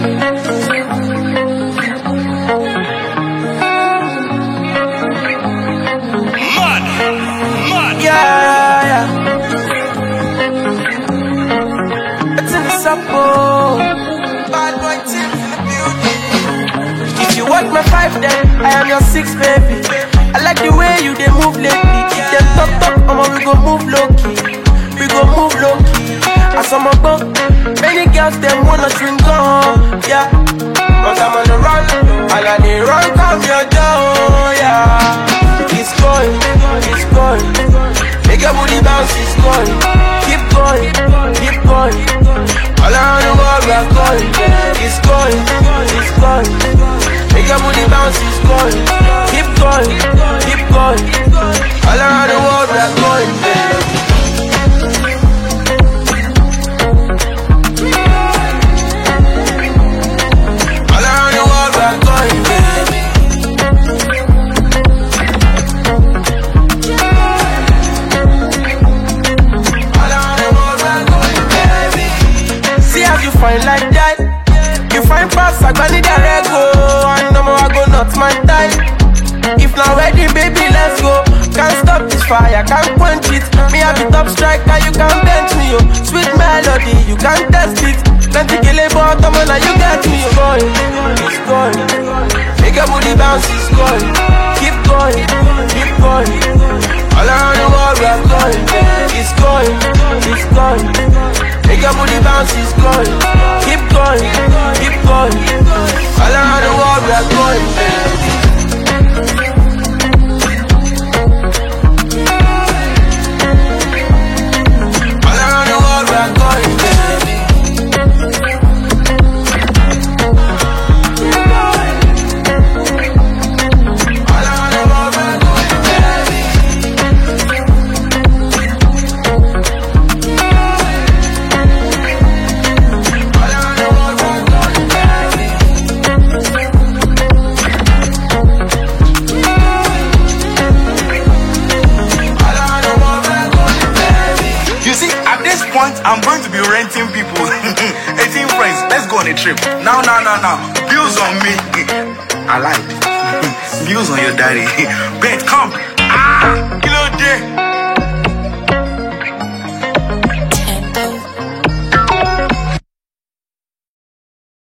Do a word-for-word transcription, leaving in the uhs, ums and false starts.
Mad, mad, Yeah, yeah. It's in the suppo. Bad boy Tim in the building. If you want my five, then I am your six, baby. I like the way you they move lately. If them talk talk, I'ma we go move low key. We go move low key. As I'm a go, many girls them wanna drink on, yeah. But I'm on the run, and I need run come your door, yeah. It's going, it's going. Make your booty bounce, it's going. Keep going, keep going. All around the world we are going. It's going, it's going. Make your booty bounce, it's going. Keep going, keep going. All around the world we are going, baby. Fine like that, you find pass, I gonna need a rego. And no more I go not my type. If not ready, baby, let's go. Can't stop this fire, can't quench it. Me have the top striker, you can bench me, yo. Sweet melody, you can't test it. Plenty kill a bottom, and now you get me, yo. Going, it's going. Make your booty bounce, it's going. Keep going, keep going. All around the world we are going. It's going, it's going. Make your booty bounce, it's going. Keep going, keep going. All around the world we are going, baby. All around the world we are going, baby. All around the world we are going, baby. I'm going to be renting people. eighteen friends, let's go on a trip. Now, now, now, now. Bills on me. I lied. Bills on your daddy. Bet, come. Ah, kilo day.